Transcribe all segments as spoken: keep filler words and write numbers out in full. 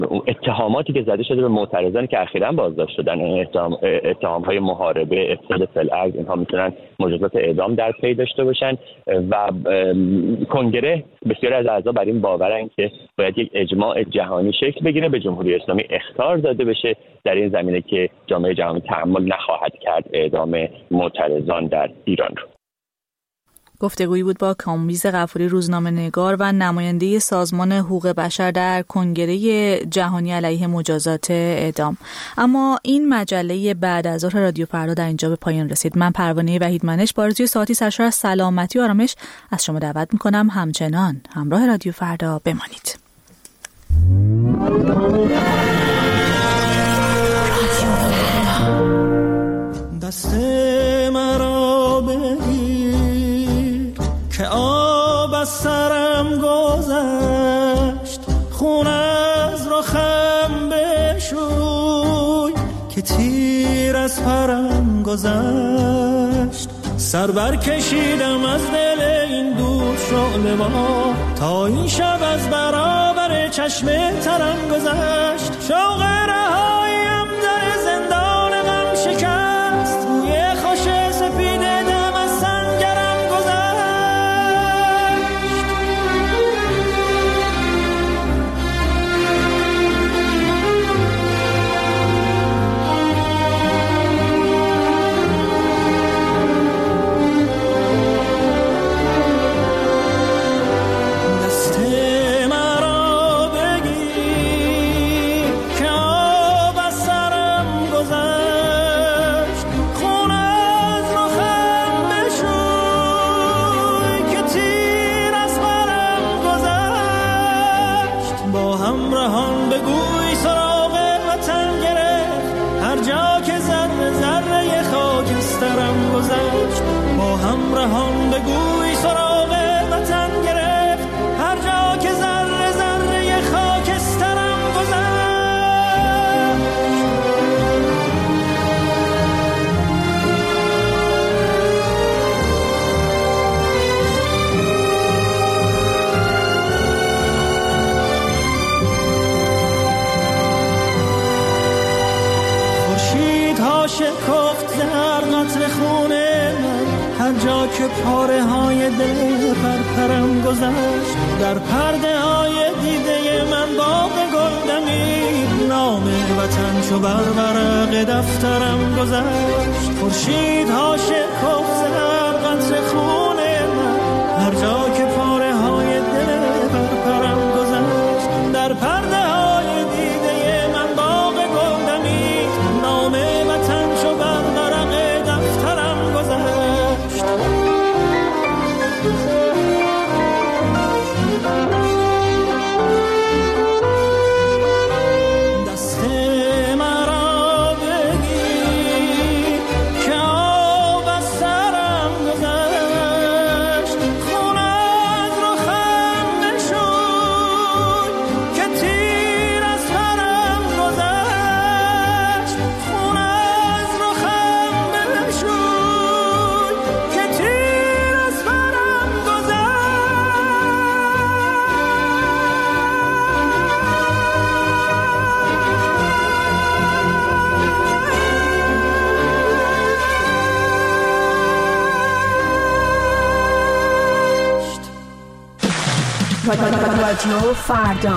اتهاماتی که زده شده به معترضانی که اخیراً بازداشت شدن، اتهام اتهام‌های محاربه، افساد فی‌الارض، اینها میتونن مجازات اعدام در پی داشته باشن و کنگره بسیاری از اعضا بر این باورن که باید یک اجماع جهانی شکل بگیره، به جمهوری اسلامی اخطار داده بشه در این زمینه که جامعه جهانی تحمل نخواهد کرد اعدام معترضان در ایران رو. گفتگویی بود با کامبیز غفوری، روزنامه‌نگار و نماینده سازمان حقوق بشر در کنگره جهانی علیه مجازات اعدام. اما این مجله بعد از ظهر رادیو فردا در اینجا به پایان رسید. من پروانه وحیدمنش با آرزوی ساعتی سرشار از سلامتی و آرامش از شما دعوت می‌کنم همچنان همراه رادیو فردا بمانید. دست مرا بگیر که آب از سرم گذشت، خون از رخم بشوی که تیر از پرم گذشت. سر بر کشیدم از دل این دور شعله با، تا این شب از برابر چشم ترم گذشت. شوق رهاییم در زندان غم شکست، روی خوش سپید دم از سنگرم گذشت. با همراهان بگوی سراغ وطن گرفت، هر جا که ذره ذره خاکسترم گذشت. خورشید ها شکفت در قطر خونه، هر جا که پاره های دل پرپرم گذشت. در پرده های دیده من باغ گل دمید، نام وطن چو بر ورق دفترم گذشت. خورشید ها شکفت در قطر خون من، هر جا که پاره های دل پرپرم گذشت. در پرده های دیده من باغ گل دمید، نام وطن چو بر ورق دفترم گذشت. رادیو فردا.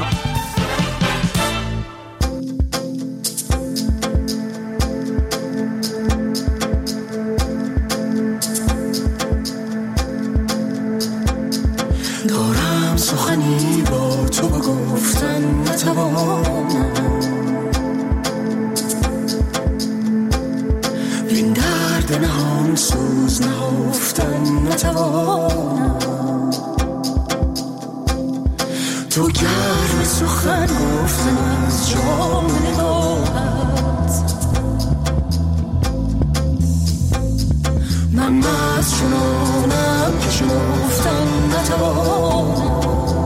دارم سخنی با تو بگفتن نتوانم، این درد نهان سوز نهفتن نتوانم. تو گرم سخن گفتن از جام نگاهت، من مست چنانم که شنفتن نتوانم.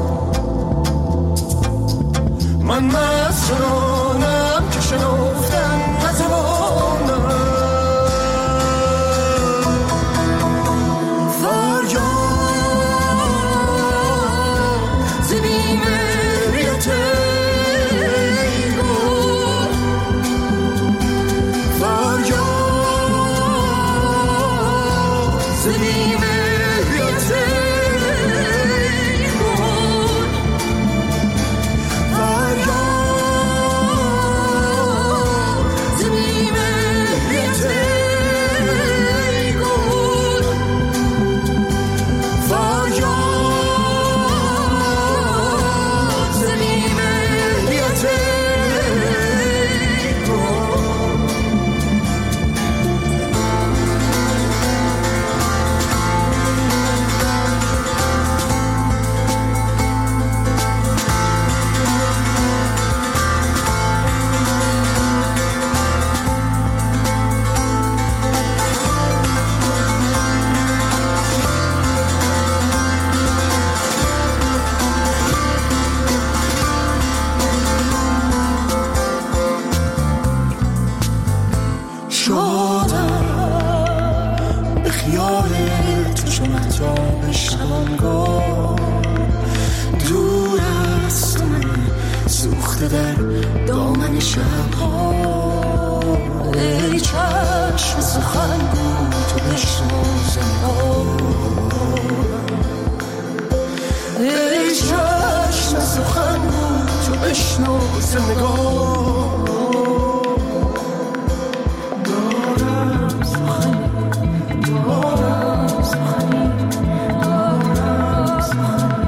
من مست چنانم که شنفتن نتوانم. فریاد ز بی‌مهریت سوخته در دامن شب‌ها. ای چشم سخنگو تو بشنو زنهار، ای چشم سخنگو تو بشنو زنگار. دارم سخنی دارم سخنی دارم سخنی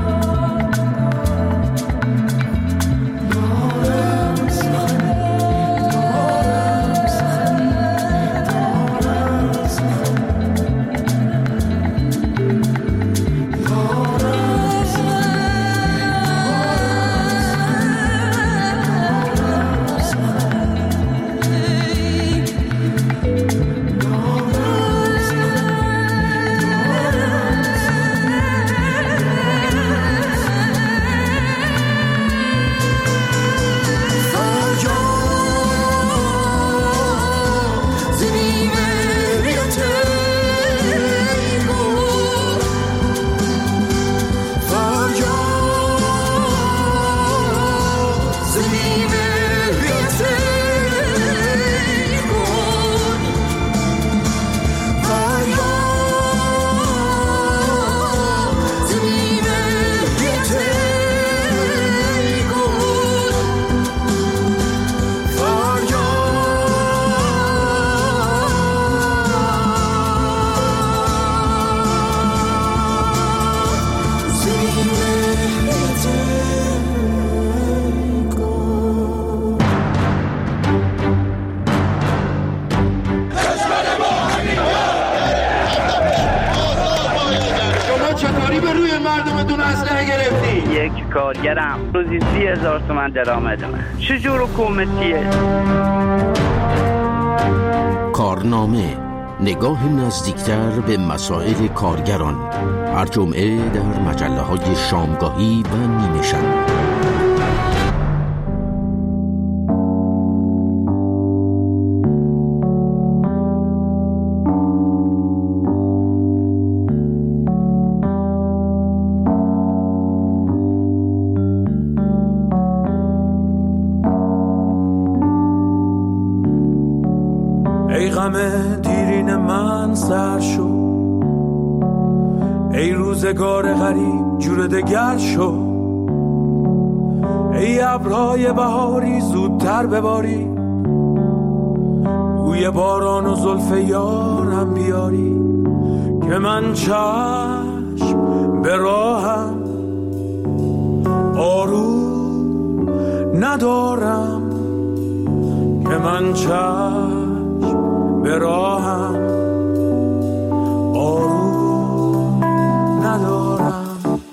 کارگرم روزی سی هزار تومن درآمد من. چجور حکومتیه؟ کارنامه، نگاه نزدیکتر به مسائل کارگران، هر جمعه در مجله های شامگاهی و نیمه شب. دیرین من سر شو، ای روزگار غریب جور دگر شو، ای ابرهای بهاری زودتر بباری، بوی باران و زلف یارم بیاری، که من چشم به راهم آروم ندارم، که من چشم به راهم آروم ندارم.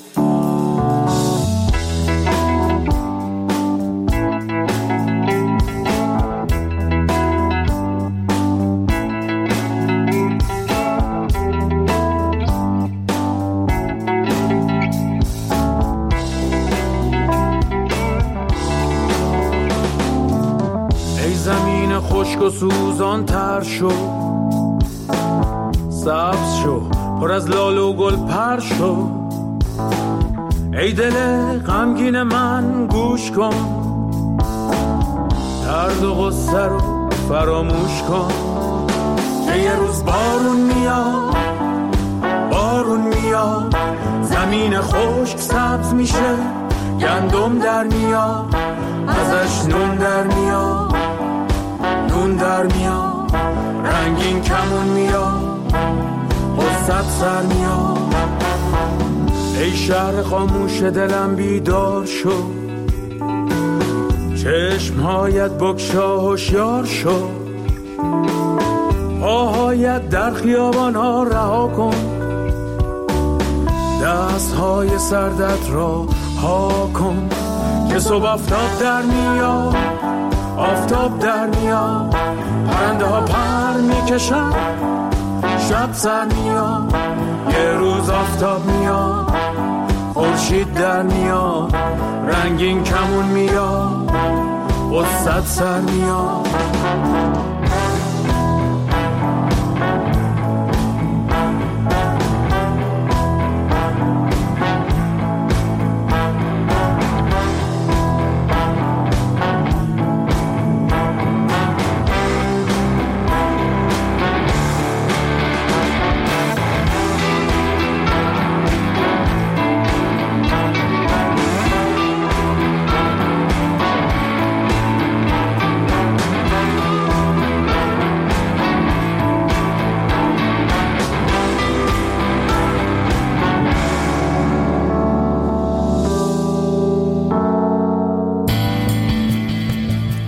ای زمین خشک و سوزان تر شو، سبز شو، پر از لاله و گل پر شو، ای دل غمگین من گوش کن، درد و غصه رو فراموش کن، که یه روز بارون میاد، بارون میاد، زمین خشک سبز میشه، گندم در میاد، ازش نون در میاد، نون در میاد، رنگین کمون میاد، غصت سر میاد. ای شهر خاموش دلم بیدار شو، چشمهایت بگشا هوشیار شو، پاهایت در خیابان ها رها کن، دست های سردت را ها کن، که صبح آفتاب در میاد، آفتاب در میاد، پرنده ها پر میکشن، شب سر میاد، یه روز آفتاب میاد، خورشید در میاد، رنگین کمون میاد، غصت سر میاد.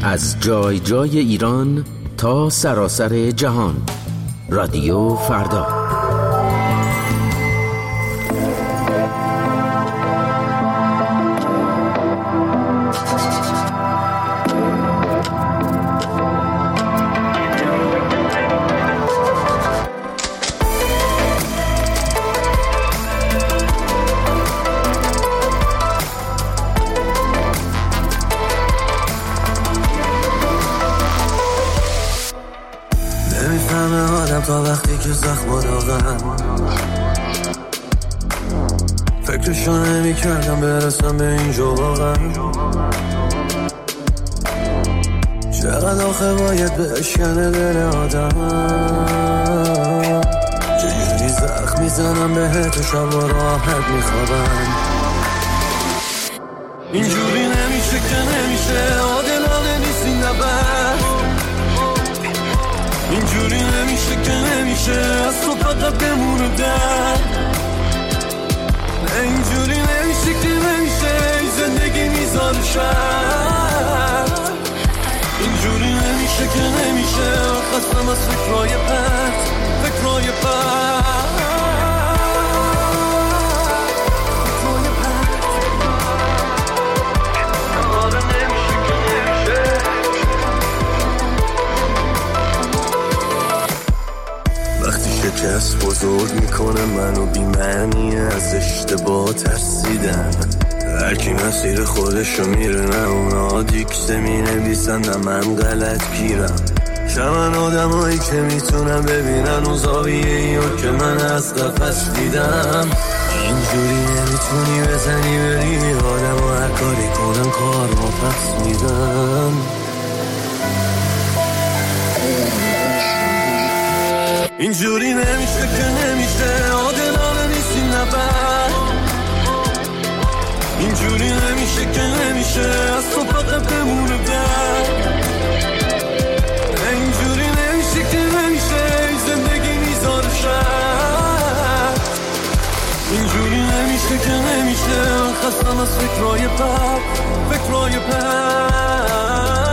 از جای جای ایران تا سراسر جهان. رادیو فردا. تا وقتی که زخم داغم فکرشو نمی کردم برسم به اینجا واقعا. چقدر آخه باید بشکنه دل آدم، چجوری زخم میزنم بهت و شب و راحت میخوابم. اینجوری نمیشه که نمیشه، عادلانه نیست این نبرد. اینجوری نمیشه که نمیشه، از تو فقط بمونه در. اینجوری نمیشه که نمیشه، زندگی میذاره شرط. اینجوری نمیشه که نمیشه، خستم از فکرهای پرت، فکرهای پرت. شکست بزرگ میکنه منو بی معنی، از اشتباه ترسیدن. هر کی مسیر خودشو میره، نه اونا دیکته می نویسن نه من غلط گیرم. شمن آدم هایی که میتونم ببینن اون زاویه ایو که من از قفس دیدم. اینجوری نمیتونی بزنی بری آدم و هر کاری کنم کار ما پس میدم. اینجوری نمیشه که نمیشه، عادلانه نیست این نبرد. اینجوری نمیشه که نمیشه، از تو فقط بمونه در. اینجوری نمیشه که نمیشه، زندگی میذاره شرط. اینجوری نمیشه که نمیشه، خستم از فکرهای بد، فکرهای بد.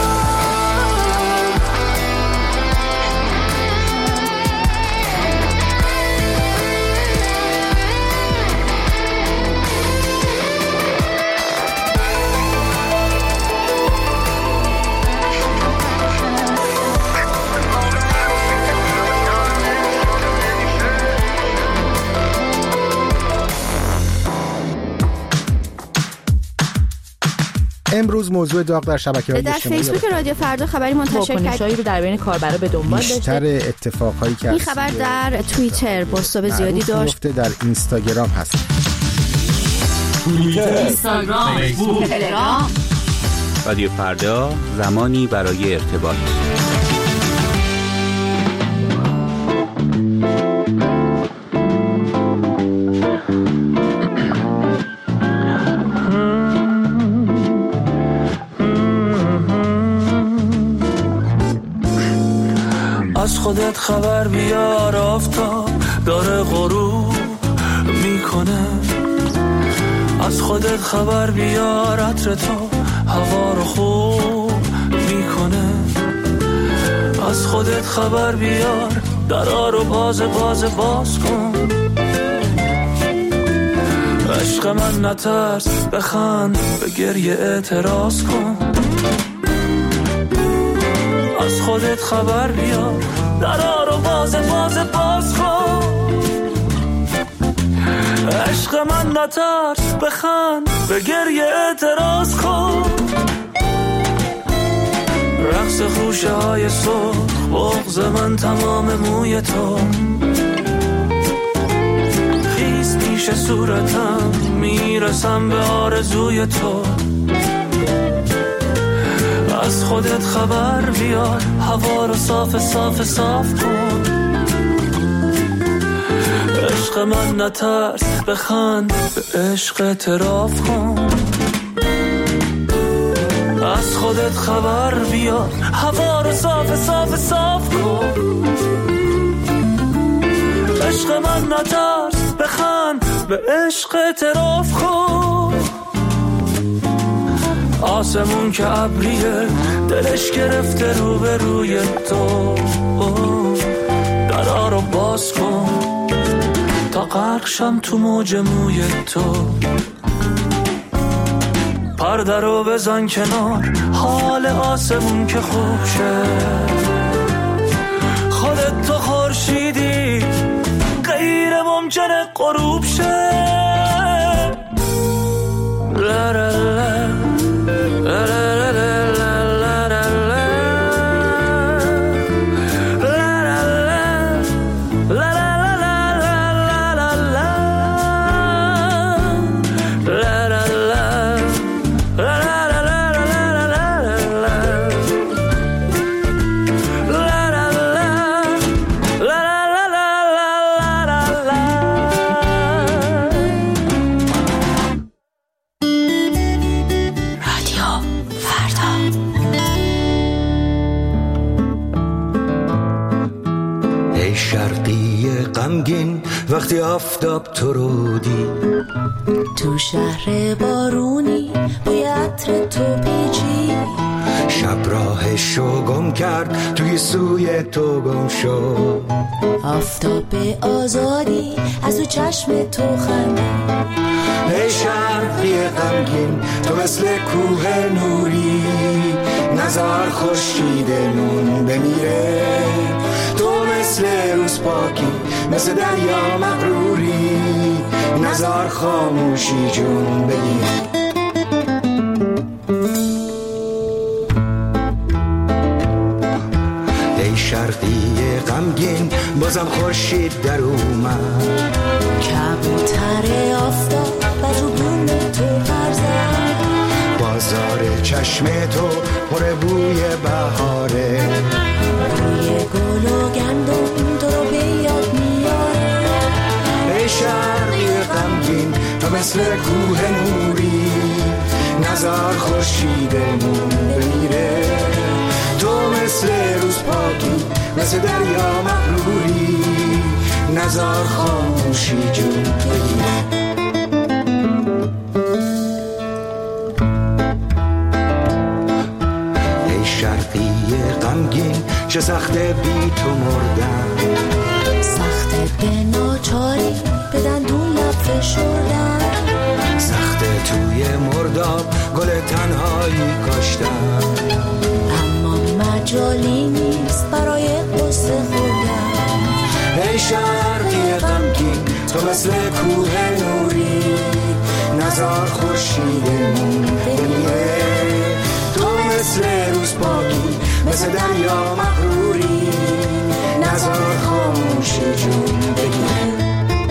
امروز موضوع داغ در شبکه‌های اجتماعی در فیسبوک رادیو فردا خبری منتشر کرد رو در بین کاربرا به دنبال داشته. بیشتر اتفاقایی که این خبر در توییتر بازتاب زیادی داشت. در اینستاگرام هست. توییتر، اینستاگرام، فیسبوک، تلگرام. رادیو فردا، زمانی برای ارتباط. از خودت خبر بیار، آفتاب داره غروب میکنه. از خودت خبر بیار، عطر تو هوا رو خوب میکنه. از خودت خبر بیار، درا رو باز باز باز کن. عشق من نترس، بخند به گریه اعتراض کن. از خودت خبر بیار، درا رو باز باز باز کن. عشق من نترس، بخند به گریه اعتراض کن. رقص خوشه های سرخ، بغض من تمام موی تو. خیز پیش صورتم، میرسم به آرزوی تو. از خودت خبر بیار، هوا رو صاف صاف صاف کن. عشق من نترس، بخند به عشق اعتراف کن. از خودت خبر بیار، هوا رو صاف صاف صاف کن. عشق من نترس، بخند به عشق اعتراف کن. آسمون که ابریه دلش گرفته رو به روی تو، درا رو باز کن تا غرق شم تو موج موی تو. پرده رو بزن کنار، حال آسمون که خوب شه. خودت تو خورشیدی غیر ممکنه غروب شه. لا لا لا لا لا لا وقتی آفتاب تو رو دید تو شهر بارونی بوی عطر تو پیچی، شب راهشو گم کرد توی سوی تو گم شد. آفتاب آزادی از او چشم تو خندید. ای شرقی غمگین تو مثل کوه نوری، نزار خورشیدمون بمیره. تو مثل روز پاکی مثل دریا مغروری، نزار خاموشی جون بگیر. ای شرقی غمگین بازم خورشید در اومد، کبوتر آفتاب و تو بوم تو پرزد. بازار چشم تو پر بوی بهاره، بوی گل و گندم تو رو به یاد میاره. ای شرقی غمگین تو مثل کوه نوری، نزار خورشیدمون بمیره. تو مثل روز پاکی مثل دریا مغروری، نزار خاموشی جون بگیره. ای شرقی غمگین چه سخته بی تو مردن، سخته به ناچاری به دندون لب فشردن. سخته توی مرداب گل تنهایی کاشتن، اما مجالی نیست برای قصه خوردن. ای شرقی غمگین تو مثل کوه نوری، نزار خورشیدمون بمیره. تو مثل روز پاکی مثل دریا مغروری، نزار خاموشی جون بگیره.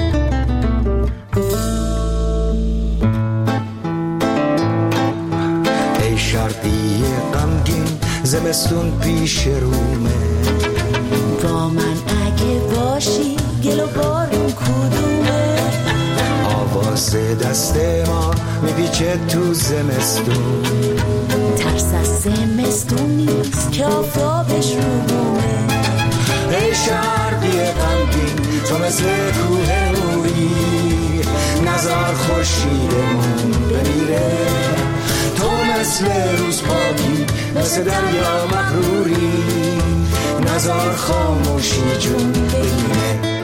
ای شرقی غمگین زمستون پیش رومه، با من اگه باشی گل و بارون کدومه. آواز دست ما میپیچه تو زمستون، ترس از زمستون نیست که آفتابش رو بومه. ای شرقی غمگین تو مثل کوه نوری، نزار خورشیدمون بمیره. تو مثل روز پاکی مثل دریا مغروری، نزار خاموشی جون بگیره.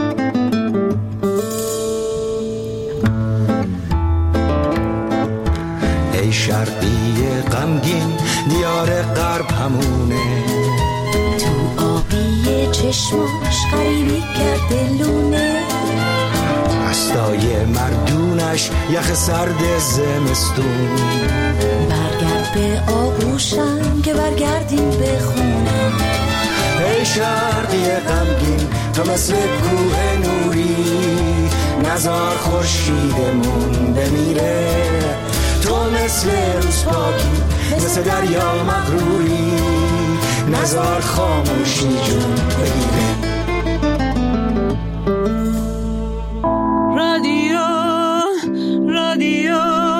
ای شرقی غمگین دیار غرب همونه، تو آبی چشماش غریبی کرده لونه. دستای مردونش یخ سرد زمستون، برگرد به آغوشم که برگردیم به خونه. ای شرقی غمگین تو مثل کوه نوری، نزار خورشیدمون بمیره. تو مثل روز پاکی مثل دریا مغروری، نزار خاموشی جون بگیره. رادیو رادیو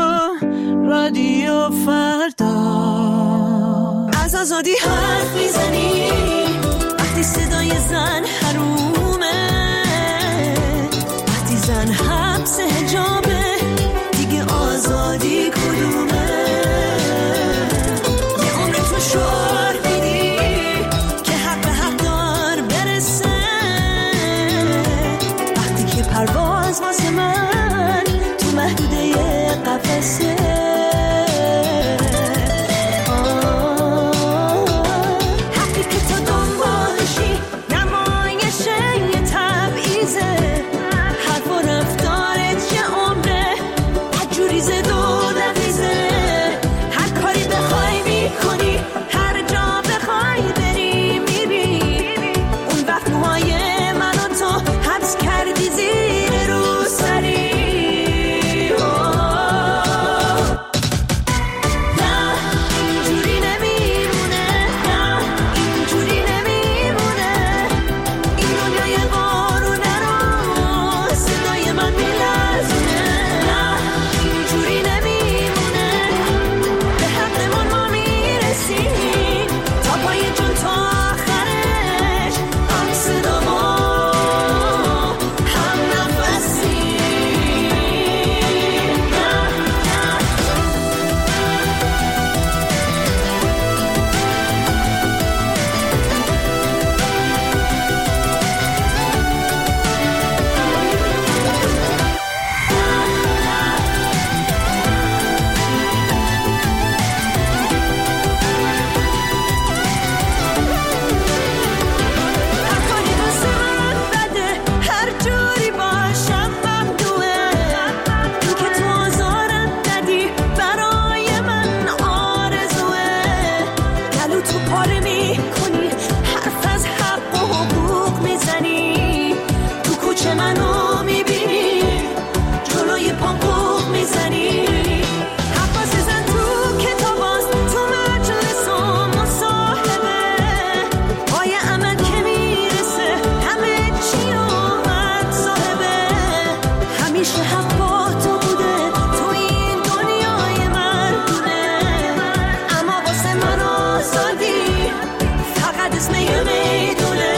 رادیو فردا، از آزادی حرف میزنی وقتی صدای زن حرومه، وقتی زن حبس حجابه دیگه آزادی کدومه. آزادی فقط اسم یه میدونه.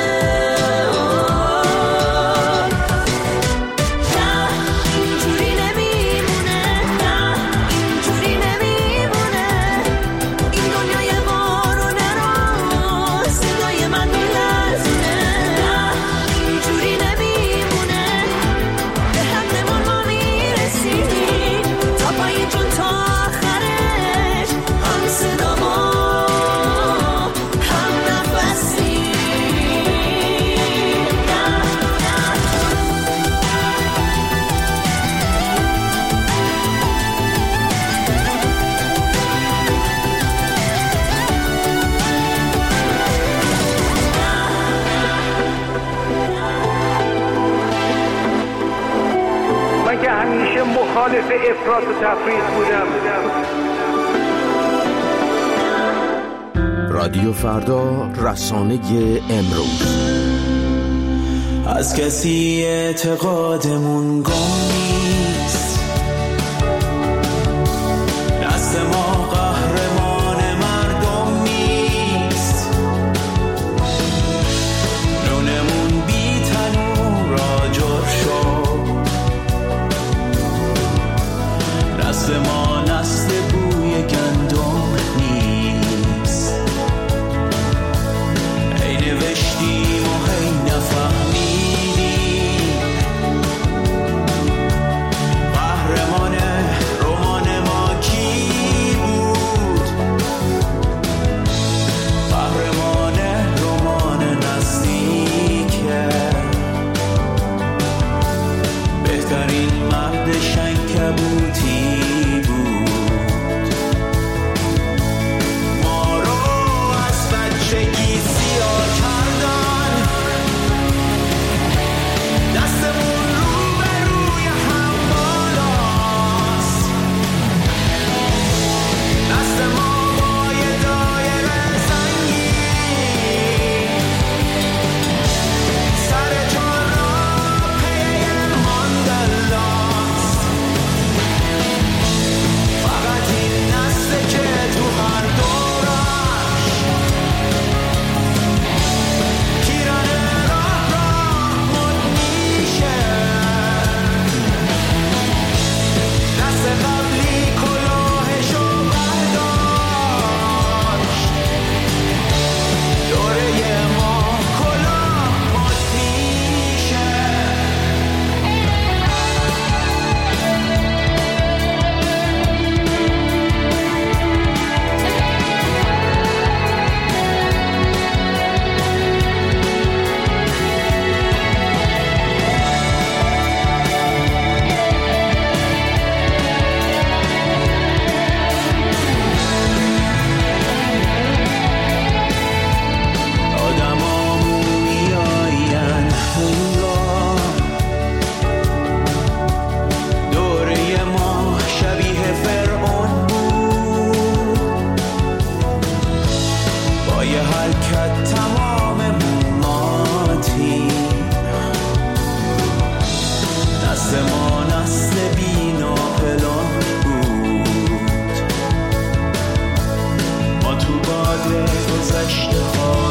مخالف افراط و تفریط بودم. رادیو فردا، رسانه امروز. از کسی اعتقادمون گم نیست، دست ما قهرمان مردم نیست، نونمون بی تنور آجر شد، دست ما نسل بوی گندم نیست، هی نوشتیم و هی نفهمیدیم، قهرمان رمان ما کی بود، قهرمان رمان نزدیکه، بهترین مرد شنکبوتی گذشته ها